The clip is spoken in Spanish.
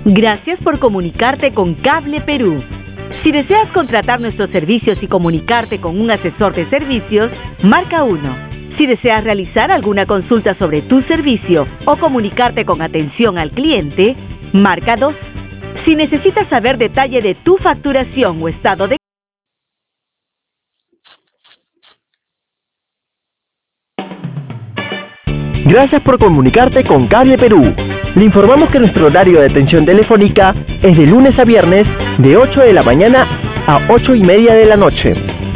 Gracias por comunicarte con Cable Perú. Si deseas contratar nuestros servicios y comunicarte con un asesor de servicios, marca 1. Si deseas realizar alguna consulta sobre tu servicio o comunicarte con atención al cliente, marca 2. Si necesitas saber detalle de tu facturación o estado de... Gracias por comunicarte con Cable Perú. Le informamos que nuestro horario de atención telefónica es de lunes a viernes de 8 de la mañana a 8:30 de la noche.